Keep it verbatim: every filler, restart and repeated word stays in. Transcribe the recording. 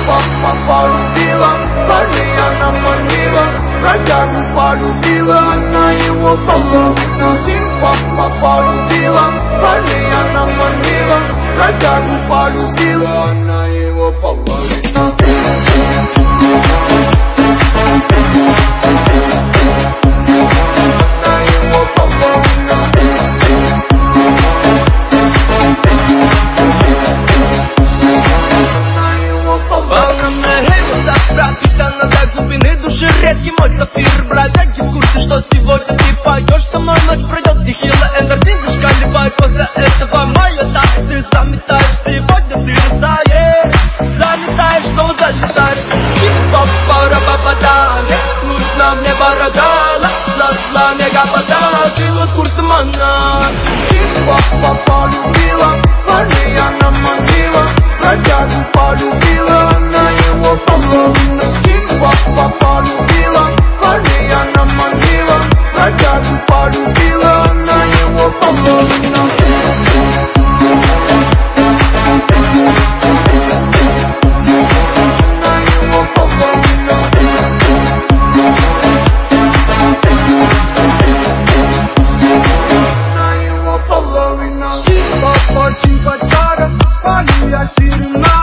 папа полюбила, парней она манила, бродягу полюбила, она его половина. Сим папа полюбила, парней она манила, бродягу полюбила, она его половина. Редкий мой сапфир, бродяги в курсе, что сегодня ты поешь со мной, ночь пройдет, нехило, эндорфин зашкаливает. После этого моя так, ты заметаешь, сегодня ты растаешь, заметаешь, снова залетаешь. Хип-хоп-пара-па-па-да, нужна мне борода, ла-ла-ла, мега-пода, ты вот курсом она. Хип-хоп полюбила, парней она манила, бродягу полюбила, она его половина. Хип-хоп полюбила, парней она манила, бродягу полюбила, она его половина. Симпа-па-симпа-чара, пания сирена.